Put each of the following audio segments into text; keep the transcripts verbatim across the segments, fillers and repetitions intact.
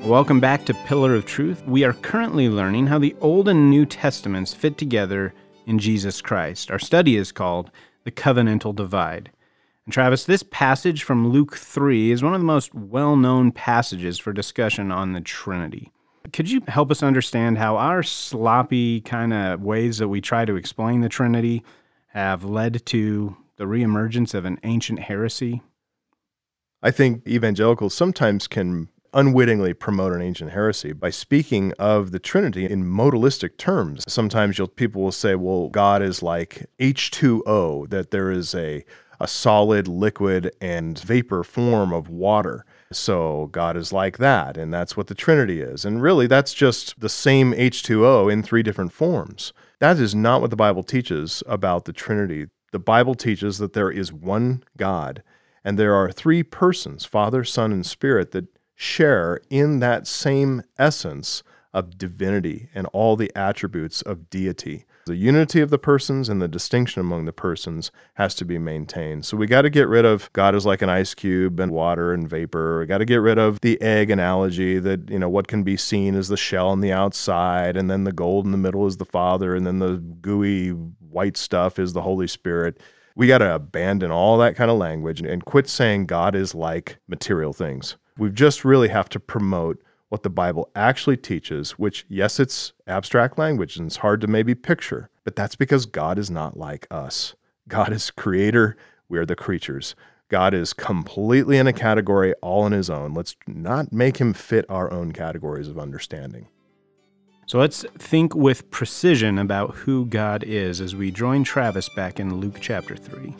Welcome back to Pillar of Truth. We are currently learning how the Old and New Testaments fit together in Jesus Christ. Our study is called The Covenantal Divide. And Travis, this passage from Luke three is one of the most well-known passages for discussion on the Trinity. Could you help us understand how our sloppy kind of ways that we try to explain the Trinity have led to the reemergence of an ancient heresy? I think evangelicals sometimes can unwittingly promote an ancient heresy by speaking of the Trinity in modalistic terms. Sometimes you'll, people will say, well, God is like H two O, that there is a, a solid, liquid, and vapor form of water. So God is like that, and that's what the Trinity is. And really, that's just the same H two O in three different forms. That is not what the Bible teaches about the Trinity. The Bible teaches that there is one God, and there are three persons, Father, Son, and Spirit, that share in that same essence of divinity and all the attributes of deity. The unity of the persons and the distinction among the persons has to be maintained. So we got to get rid of God is like an ice cube and water and vapor. We got to get rid of the egg analogy that, you know, what can be seen as the shell on the outside, and then the gold in the middle is the Father, and then the gooey white stuff is the Holy Spirit. We got to abandon all that kind of language and quit saying God is like material things. We just really have to promote what the Bible actually teaches, which, yes, it's abstract language and it's hard to maybe picture, but that's because God is not like us. God is creator, we are the creatures. God is completely in a category all on his own. Let's not make him fit our own categories of understanding. So let's think with precision about who God is as we join Travis back in Luke chapter three.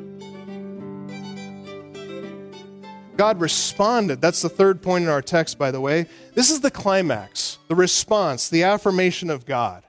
God responded. That's the third point in our text, by the way. This is the climax, the response, the affirmation of God.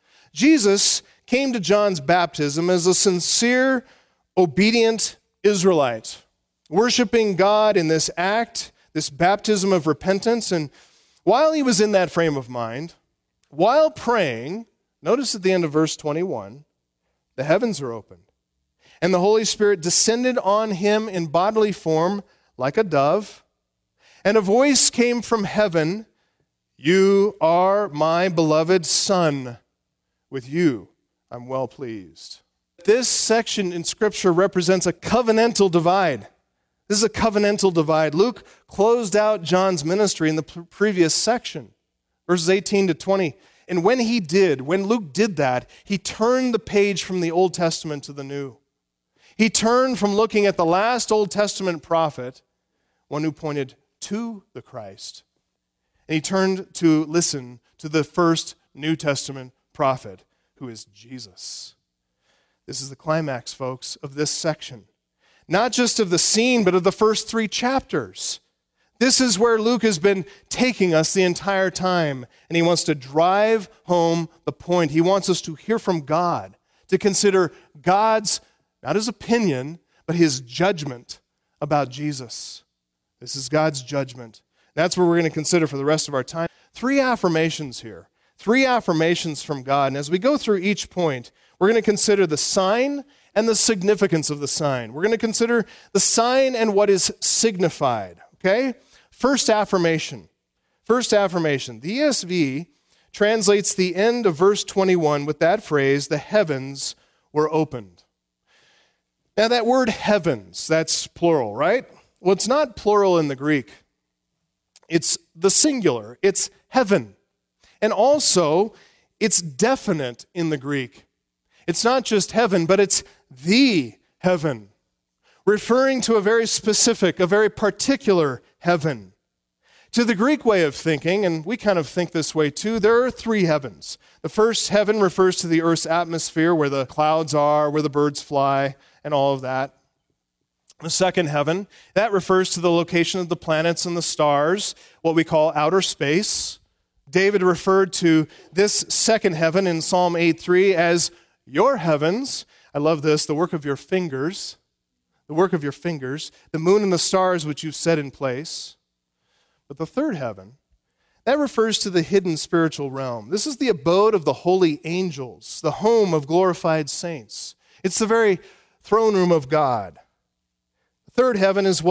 Jesus came to John's baptism as a sincere, obedient Israelite, worshiping God in this act, this baptism of repentance. And while he was in that frame of mind, while praying, notice at the end of verse twenty-one, the heavens are opened, and the Holy Spirit descended on him in bodily form like a dove, and a voice came from heaven, "You are my beloved Son. With you I'm well pleased." This section in Scripture represents a covenantal divide. This is a covenantal divide. Luke closed out John's ministry in the previous section, verses eighteen to twenty. And when he did, when Luke did that, he turned the page from the Old Testament to the New. He turned from looking at the last Old Testament prophet, one who pointed to the Christ, and he turned to listen to the first New Testament prophet, who is Jesus. This is the climax, folks, of this section. Not just of the scene, but of the first three chapters. This is where Luke has been taking us the entire time, and he wants to drive home the point. He wants us to hear from God, to consider God's, not his opinion, but his judgment about Jesus. This is God's judgment. That's what we're going to consider for the rest of our time. Three affirmations here. Three affirmations from God. And as we go through each point, we're going to consider the sign and the significance of the sign. We're going to consider the sign and what is signified. Okay? First affirmation. First affirmation. The E S V translates the end of verse twenty-one with that phrase, "The heavens were opened." Now that word heavens, that's plural, right? Well, it's not plural in the Greek. It's the singular. It's heaven. And also, it's definite in the Greek. It's not just heaven, but it's the heaven, referring to a very specific, a very particular heaven. To the Greek way of thinking, and we kind of think this way too, there are three heavens. The first heaven refers to the earth's atmosphere, where the clouds are, where the birds fly, and all of that. The second heaven, that refers to the location of the planets and the stars, what we call outer space. David referred to this second heaven in Psalm eight three as your heavens. I love this, the work of your fingers, the work of your fingers, the moon and the stars which you've set in place. But the third heaven, that refers to the hidden spiritual realm. This is the abode of the holy angels, the home of glorified saints. It's the very throne room of God. The third heaven is what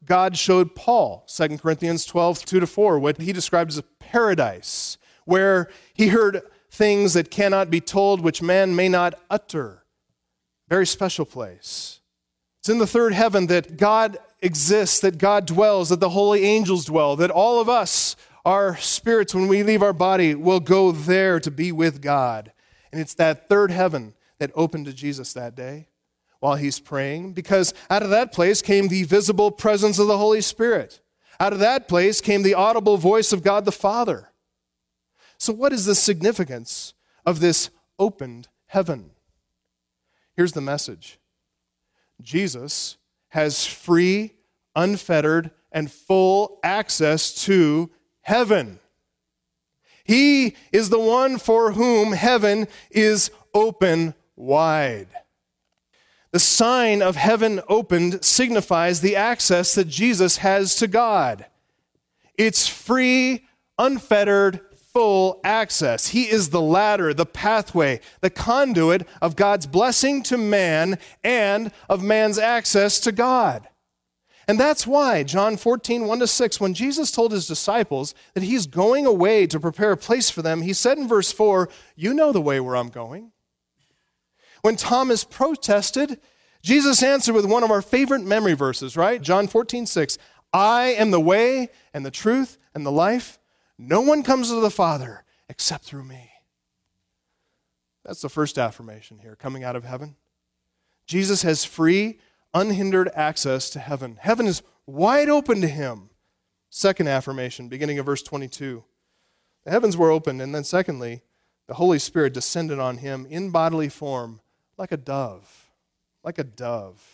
God showed Paul, Second Corinthians twelve, two to four, what he described as a paradise, where he heard things that cannot be told, which man may not utter. Very special place. It's in the third heaven that God exists, that God dwells, that the holy angels dwell, that all of us, our spirits, when we leave our body, will go there to be with God. And it's that third heaven that opened to Jesus that day while he's praying, because out of that place came the visible presence of the Holy Spirit. Out of that place came the audible voice of God the Father. So what is the significance of this opened heaven? Here's the message. Jesus has free, unfettered, and full access to heaven. He is the one for whom heaven is open wide. The sign of heaven opened signifies the access that Jesus has to God. It's free, unfettered, full access. He is the ladder, the pathway, the conduit of God's blessing to man and of man's access to God. And that's why John fourteen, one to six, when Jesus told his disciples that he's going away to prepare a place for them, he said in verse four, "You know the way where I'm going." When Thomas protested, Jesus answered with one of our favorite memory verses, right? John fourteen, six. I am the way and the truth and the life. No one comes to the Father except through me. That's the first affirmation here, coming out of heaven. Jesus has free, unhindered access to heaven. Heaven is wide open to him. Second affirmation, beginning of verse twenty-two. The heavens were opened, and then secondly, the Holy Spirit descended on him in bodily form like a dove. Like a dove.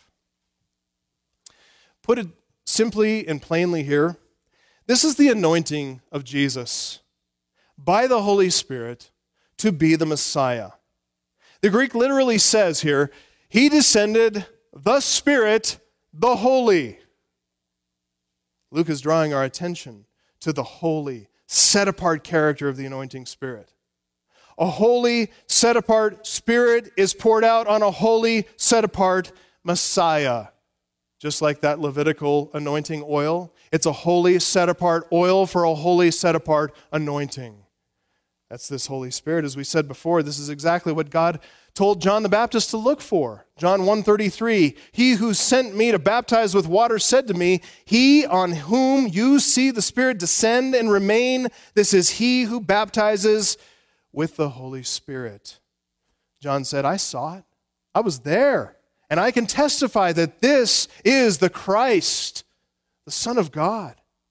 Put it simply and plainly here, this is the anointing of Jesus by the Holy Spirit to be the Messiah. The Greek literally says here, he descended the Spirit, the Holy. Luke is drawing our attention to the holy, set-apart character of the anointing Spirit. A holy, set-apart Spirit is poured out on a holy, set-apart Messiah. Just like that Levitical anointing oil, it's a holy, set-apart oil for a holy, set-apart anointing. That's this Holy Spirit. As we said before, this is exactly what God told John the Baptist to look for. John one thirty-three, he who sent me to baptize with water said to me, he on whom you see the Spirit descend and remain, this is he who baptizes with the Holy Spirit. John said, I saw it. I was there. And I can testify that this is the Christ, the Son of God.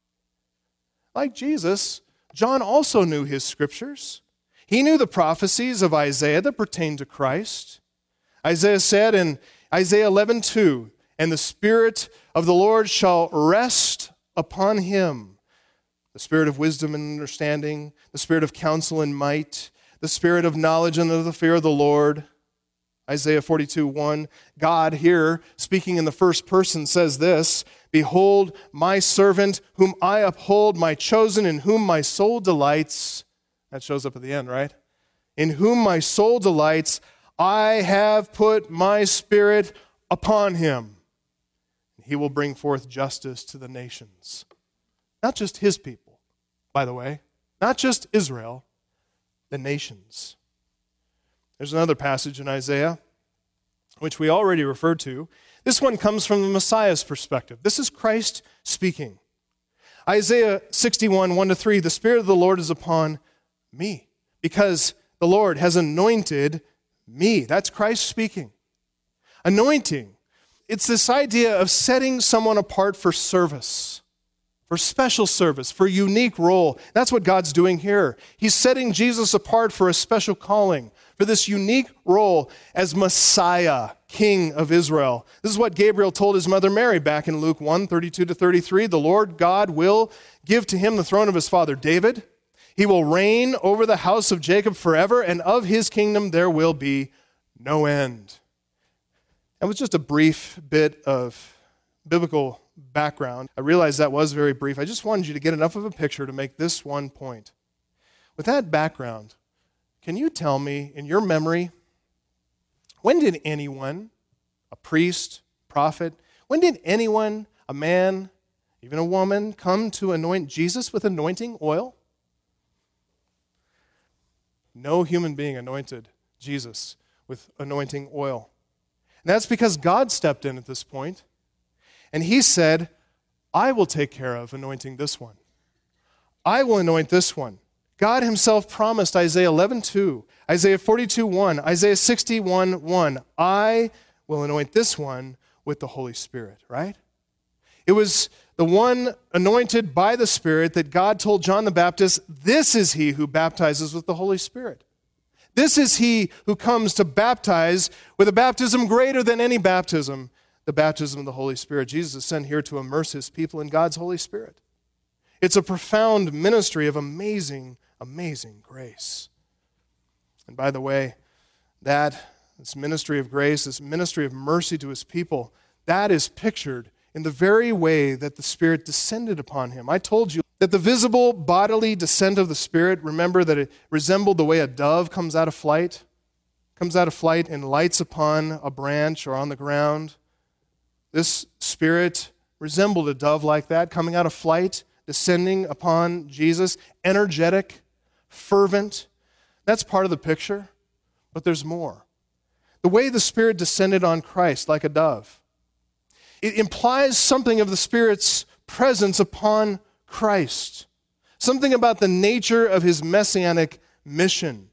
Like Jesus, John also knew his scriptures. He knew the prophecies of Isaiah that pertained to Christ. Isaiah said in Isaiah eleven two, and the Spirit of the Lord shall rest upon him. The Spirit of wisdom and understanding, the Spirit of counsel and might, the Spirit of knowledge and of the fear of the Lord. Isaiah forty-two one, God here, speaking in the first person, says this, behold, my servant, whom I uphold, my chosen, in whom my soul delights. That shows up at the end, right? In whom my soul delights, I have put my Spirit upon him. He will bring forth justice to the nations. Not just his people, by the way. Not just Israel, the nations. There's another passage in Isaiah, which we already referred to. This one comes from the Messiah's perspective. This is Christ speaking. Isaiah sixty-one, one to three, the Spirit of the Lord is upon me, because the Lord has anointed me. That's Christ speaking. Anointing. It's this idea of setting someone apart for service, for special service, for unique role. That's what God's doing here. He's setting Jesus apart for a special calling, for this unique role as Messiah, King of Israel. This is what Gabriel told his mother Mary back in Luke one, thirty-two to thirty-three. The Lord God will give to him the throne of his father David. He will reign over the house of Jacob forever, and of his kingdom there will be no end. That was just a brief bit of biblical background. I realize that was very brief. I just wanted you to get enough of a picture to make this one point. With that background, can you tell me, in your memory, when did anyone, a priest, prophet, when did anyone, a man, even a woman, come to anoint Jesus with anointing oil? No human being anointed Jesus with anointing oil. And that's because God stepped in at this point, and he said, I will take care of anointing this one. I will anoint this one. God himself promised Isaiah eleven two, Isaiah forty-two one, Isaiah sixty-one one, I will anoint this one with the Holy Spirit, right? It was the one anointed by the Spirit that God told John the Baptist, this is he who baptizes with the Holy Spirit. This is he who comes to baptize with a baptism greater than any baptism, the baptism of the Holy Spirit. Jesus is sent here to immerse his people in God's Holy Spirit. It's a profound ministry of amazing, amazing grace. And by the way, that this ministry of grace, this ministry of mercy to his people, that is pictured in the very way that the Spirit descended upon him. I told you that the visible bodily descent of the Spirit, remember that it resembled the way a dove comes out of flight, comes out of flight and lights upon a branch or on the ground. This Spirit resembled a dove like that, coming out of flight, descending upon Jesus, energetic, fervent. That's part of the picture, but there's more. The way the Spirit descended on Christ like a dove, it implies something of the Spirit's presence upon Christ, something about the nature of his messianic mission.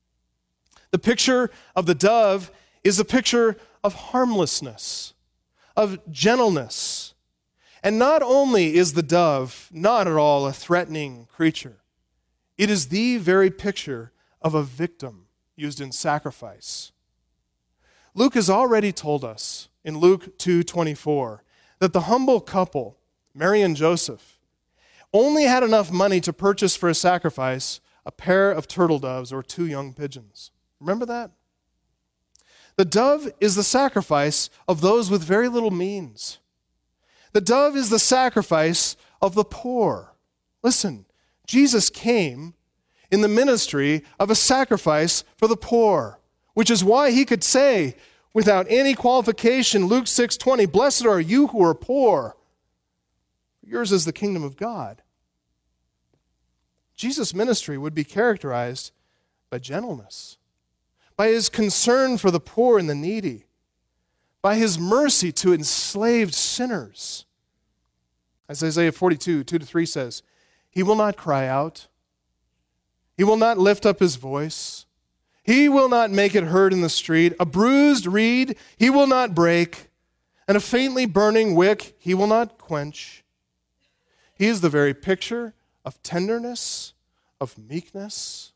The picture of the dove is a picture of harmlessness, of gentleness. And not only is the dove not at all a threatening creature, it is the very picture of a victim used in sacrifice. Luke has already told us in Luke two twenty-four that the humble couple, Mary and Joseph, only had enough money to purchase for a sacrifice a pair of turtle doves or two young pigeons. Remember that? The dove is the sacrifice of those with very little means. The dove is the sacrifice of the poor. Listen, Jesus came in the ministry of a sacrifice for the poor, which is why he could say, without any qualification, Luke six twenty, blessed are you who are poor. Yours is the kingdom of God. Jesus' ministry would be characterized by gentleness, by his concern for the poor and the needy, by his mercy to enslaved sinners. As Isaiah forty-two, two to three says, he will not cry out. He will not lift up his voice. He will not make it heard in the street. A bruised reed he will not break, and a faintly burning wick he will not quench. He is the very picture of tenderness, of meekness.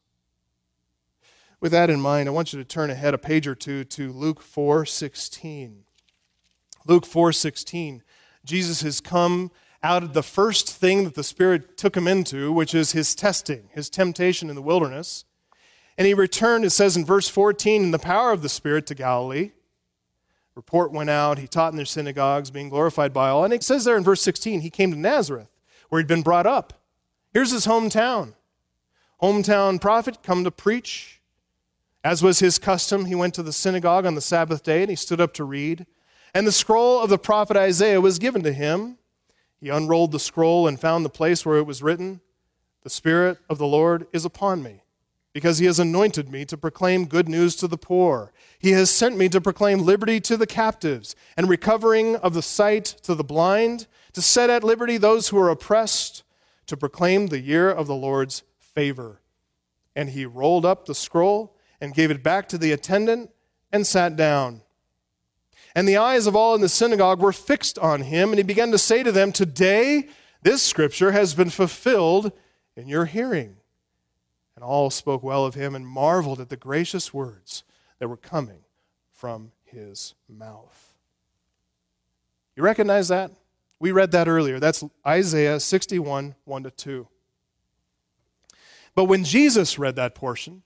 With that in mind, I want you to turn ahead a page or two to Luke four sixteen. Luke four sixteen. Jesus has come out of the first thing that the Spirit took him into, which is his testing, his temptation in the wilderness. And he returned, it says in verse fourteen, in the power of the Spirit to Galilee. Report went out, he taught in their synagogues, being glorified by all. And it says there in verse sixteen, he came to Nazareth, where he'd been brought up. Here's his hometown. Hometown prophet, come to preach. As was his custom, he went to the synagogue on the Sabbath day, and he stood up to read. And the scroll of the prophet Isaiah was given to him. He unrolled the scroll and found the place where it was written, the Spirit of the Lord is upon me, because he has anointed me to proclaim good news to the poor. He has sent me to proclaim liberty to the captives and recovering of the sight to the blind, to set at liberty those who are oppressed, to proclaim the year of the Lord's favor. And he rolled up the scroll and gave it back to the attendant and sat down. And the eyes of all in the synagogue were fixed on him, and he began to say to them, today this scripture has been fulfilled in your hearing. And all spoke well of him and marveled at the gracious words that were coming from his mouth. You recognize that? We read that earlier. That's Isaiah sixty-one, one to two. But when Jesus read that portion,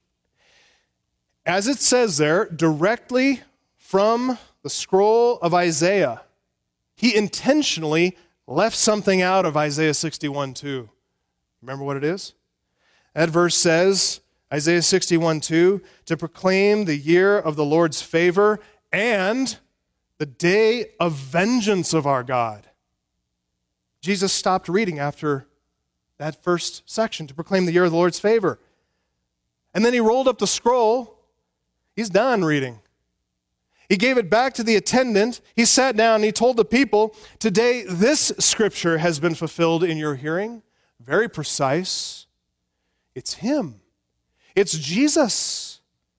as it says there, directly from the scroll of Isaiah, he intentionally left something out of Isaiah sixty-one, two. Remember what it is? That verse says, Isaiah sixty-one, two, to proclaim the year of the Lord's favor and the day of vengeance of our God, Jesus stopped reading after that first section to proclaim the year of the Lord's favor. And then he rolled up the scroll. He's done reading. He gave it back to the attendant. He sat down and he told the people, today this scripture has been fulfilled in your hearing. Very precise. It's him. It's Jesus.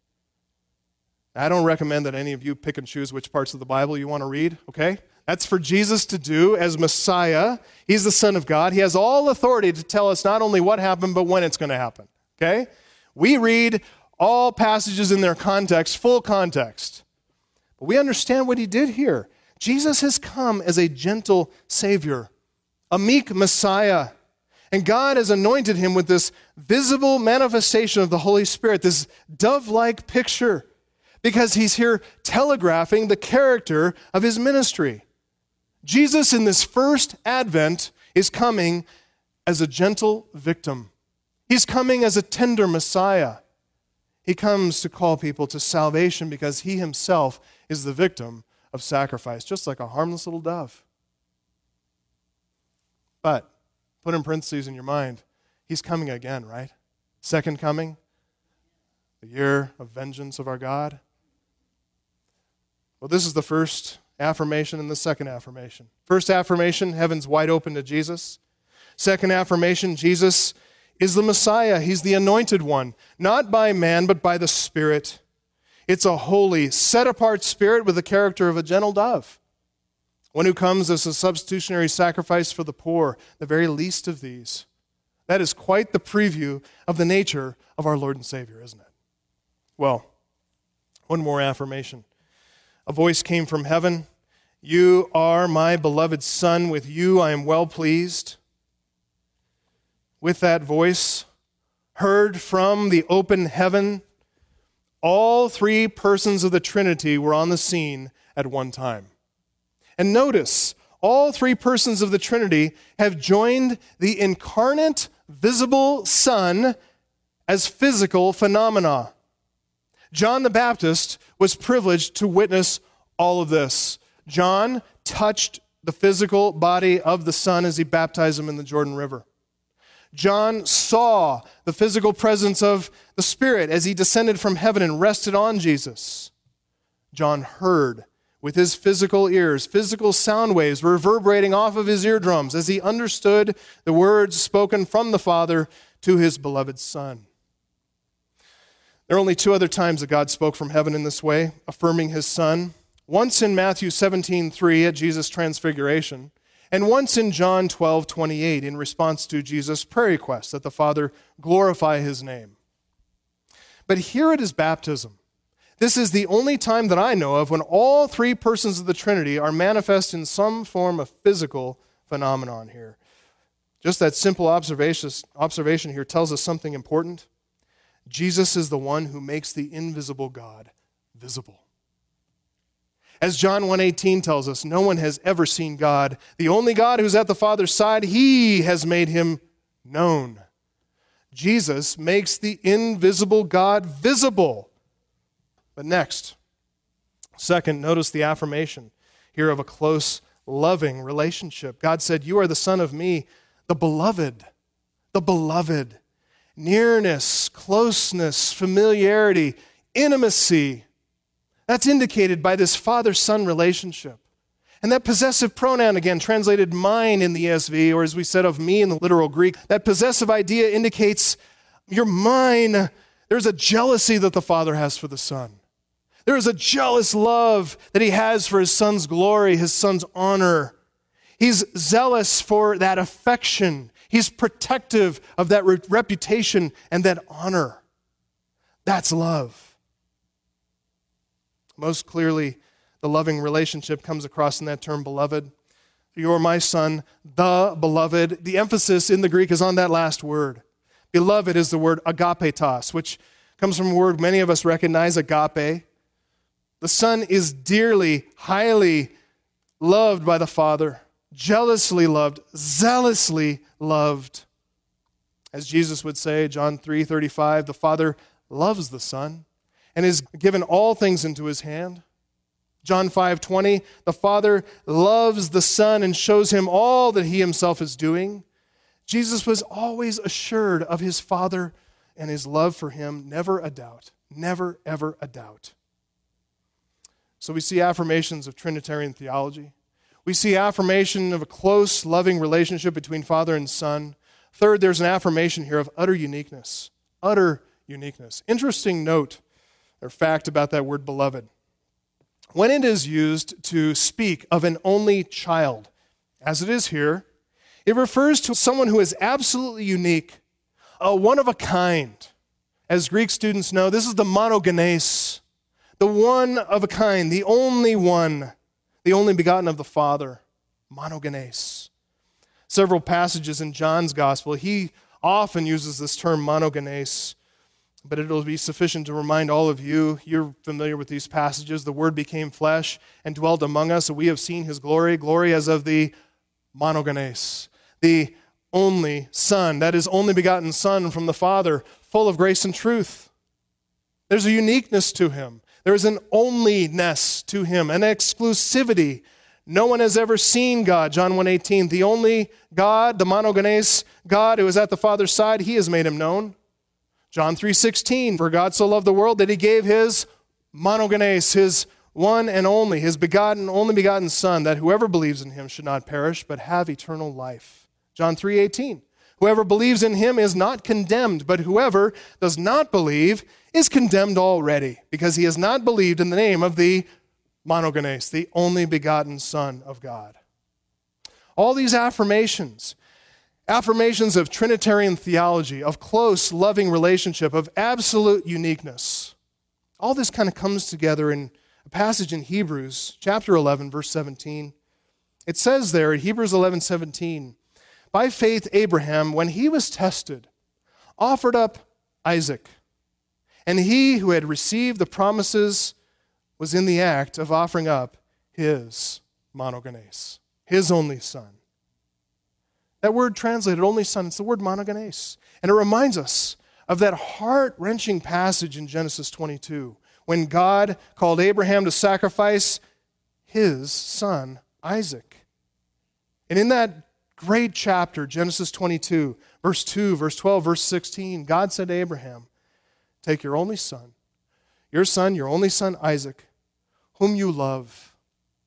I don't recommend that any of you pick and choose which parts of the Bible you want to read, okay? That's for Jesus to do as Messiah. He's the Son of God. He has all authority to tell us not only what happened, but when it's going to happen, okay? We read all passages in their context, full context. But we understand what he did here. Jesus has come as a gentle Savior, a meek Messiah. And God has anointed him with this visible manifestation of the Holy Spirit, this dove-like picture, because he's here telegraphing the character of his ministry. Jesus in this first advent is coming as a gentle victim. He's coming as a tender Messiah. He comes to call people to salvation because he himself is the victim of sacrifice, just like a harmless little dove. But, put in parentheses in your mind, he's coming again, right? Second coming, the year of vengeance of our God. Well, this is the first affirmation and the second affirmation. First affirmation, heaven's wide open to Jesus. Second affirmation, Jesus is the Messiah. He's the anointed one, not by man, but by the Spirit. It's a holy, set-apart Spirit with the character of a gentle dove, one who comes as a substitutionary sacrifice for the poor, the very least of these. That is quite the preview of the nature of our Lord and Savior, isn't it? Well, one more affirmation. A voice came from heaven. You are my beloved Son. With you I am well pleased. With that voice, heard from the open heaven, all three persons of the Trinity were on the scene at one time. And notice, all three persons of the Trinity have joined the incarnate, visible Son as physical phenomena. John the Baptist was privileged to witness all of this. John touched the physical body of the Son as he baptized him in the Jordan River. John saw the physical presence of the Spirit as he descended from heaven and rested on Jesus. John heard with his physical ears, physical sound waves reverberating off of his eardrums as he understood the words spoken from the Father to his beloved Son. There are only two other times that God spoke from heaven in this way, affirming his Son. Once in Matthew seventeen three at Jesus' transfiguration, and once in John twelve twenty-eight in response to Jesus' prayer request that the Father glorify his name. But here at his baptism, this is the only time that I know of when all three persons of the Trinity are manifest in some form of physical phenomenon here. Just that simple observation, observation here tells us something important. Jesus is the one who makes the invisible God visible. As John one eighteen tells us, no one has ever seen God. The only God who's at the Father's side, he has made him known. Jesus makes the invisible God visible. But next, second, notice the affirmation here of a close, loving relationship. God said, you are the Son of me, the beloved, the beloved. Nearness, closeness, familiarity, intimacy. That's indicated by this father-son relationship. And that possessive pronoun, again, translated mine in the E S V, or as we said of me in the literal Greek, that possessive idea indicates you're mine. There's a jealousy that the Father has for the Son. There is a jealous love that he has for his Son's glory, his Son's honor. He's zealous for that affection. He's protective of that re- reputation and that honor. That's love. Most clearly, the loving relationship comes across in that term, beloved. You are my Son, the beloved. The emphasis in the Greek is on that last word. Beloved is the word agapetos, which comes from a word many of us recognize, agape. The Son is dearly, highly loved by the Father, jealously loved, zealously loved. As Jesus would say, John three thirty-five, the Father loves the Son and has given all things into his hand. John five twenty, the Father loves the Son and shows him all that he himself is doing. Jesus was always assured of his Father and his love for him, never a doubt, never, ever a doubt. So we see affirmations of Trinitarian theology. We see affirmation of a close, loving relationship between Father and Son. Third, there's an affirmation here of utter uniqueness. Utter uniqueness. Interesting note or fact about that word beloved. When it is used to speak of an only child, as it is here, it refers to someone who is absolutely unique, a one of a kind. As Greek students know, this is the monogenes, the one of a kind, the only one, the only begotten of the Father, monogenes. Several passages in John's gospel, he often uses this term monogenes, but it'll be sufficient to remind all of you, you're familiar with these passages, the Word became flesh and dwelt among us, and we have seen his glory, glory as of the monogenes, the only Son, that is, only begotten Son from the Father, full of grace and truth. There's a uniqueness to him. There is an onlyness to him, an exclusivity. No one has ever seen God, John one eighteen. The only God, the monogenes God who is at the Father's side, he has made him known. John three sixteen, for God so loved the world that he gave his monogenes, his one and only, his begotten, only begotten Son, that whoever believes in him should not perish, but have eternal life. John three eighteen, whoever believes in him is not condemned, but whoever does not believe is condemned already, because he has not believed in the name of the monogenes, the only begotten Son of God. All these affirmations, affirmations of Trinitarian theology, of close, loving relationship, of absolute uniqueness. All this kind of comes together in a passage in Hebrews, chapter eleven, verse seventeen. It says there in Hebrews eleven seventeen, by faith Abraham, when he was tested, offered up Isaac. And he who had received the promises was in the act of offering up his monogenes, his only son. That word translated only son, it's the word monogenes. And it reminds us of that heart-wrenching passage in Genesis twenty-two when God called Abraham to sacrifice his son, Isaac. And in that great chapter, Genesis twenty-two, verse two, verse twelve, verse sixteen, God said to Abraham, take your only son, your son, your only son, Isaac, whom you love.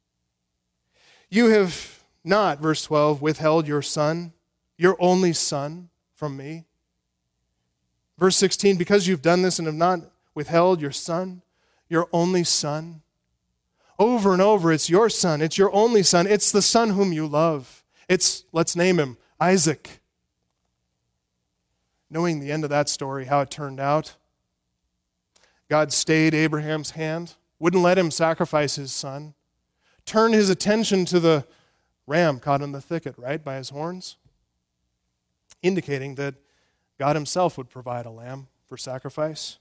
You have not, verse twelve, withheld your son, your only son, from me. Verse sixteen, because you've done this and have not withheld your son, your only son. Over and over, it's your son, it's your only son, it's the son whom you love. It's, let's name him, Isaac. Knowing the end of that story, how it turned out, God stayed Abraham's hand, wouldn't let him sacrifice his son, turned his attention to the ram caught in the thicket, right, by his horns, indicating that God himself would provide a lamb for sacrifice.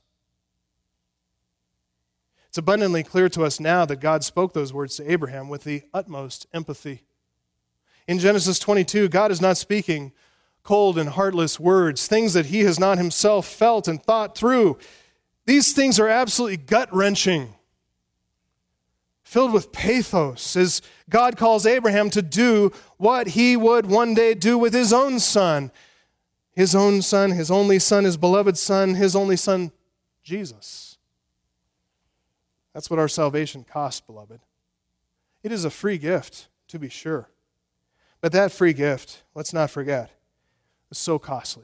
It's abundantly clear to us now that God spoke those words to Abraham with the utmost empathy. In Genesis twenty-two, God is not speaking cold and heartless words, things that he has not himself felt and thought through. These things are absolutely gut-wrenching, filled with pathos, as God calls Abraham to do what he would one day do with his own son. His own son, his only son, his beloved son, his only son, Jesus. That's what our salvation costs, beloved. It is a free gift, to be sure. But that free gift, let's not forget, is so costly.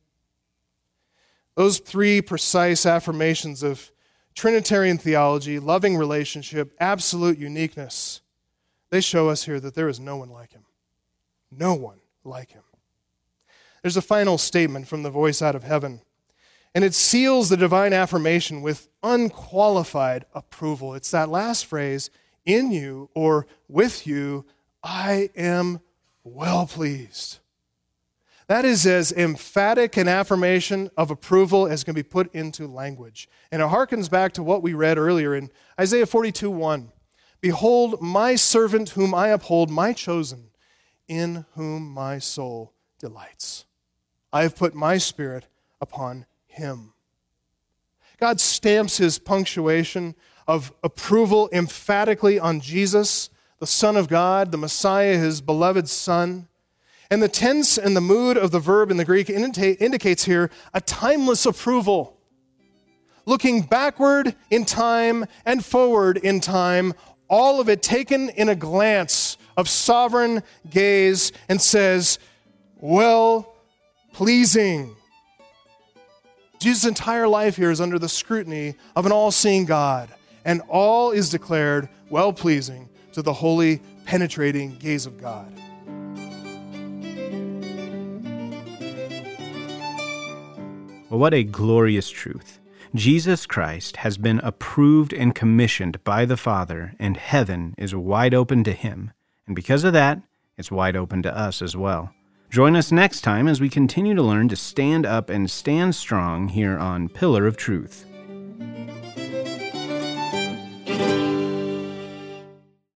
Those three precise affirmations of Trinitarian theology, loving relationship, absolute uniqueness, they show us here that there is no one like him. No one like him. There's a final statement from the voice out of heaven, and it seals the divine affirmation with unqualified approval. It's that last phrase, in you or with you, I am well pleased. That is as emphatic an affirmation of approval as can be put into language. And it harkens back to what we read earlier in Isaiah forty-two one. Behold, my servant whom I uphold, my chosen, in whom my soul delights. I have put my spirit upon him. God stamps his punctuation of approval emphatically on Jesus, the Son of God, the Messiah, his beloved Son. And the tense and the mood of the verb in the Greek indicate, indicates here a timeless approval. Looking backward in time and forward in time, all of it taken in a glance of sovereign gaze, and says, well, pleasing. Jesus' entire life here is under the scrutiny of an all-seeing God, and all is declared well-pleasing to the holy, penetrating gaze of God. Well, what a glorious truth. Jesus Christ has been approved and commissioned by the Father, and heaven is wide open to him. And because of that, it's wide open to us as well. Join us next time as we continue to learn to stand up and stand strong here on Pillar of Truth.